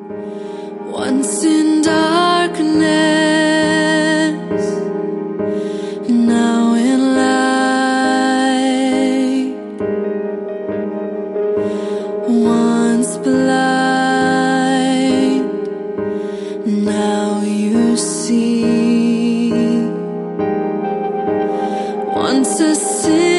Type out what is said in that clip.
Once in darkness, now in light. Once blind, now you see. Once a sin,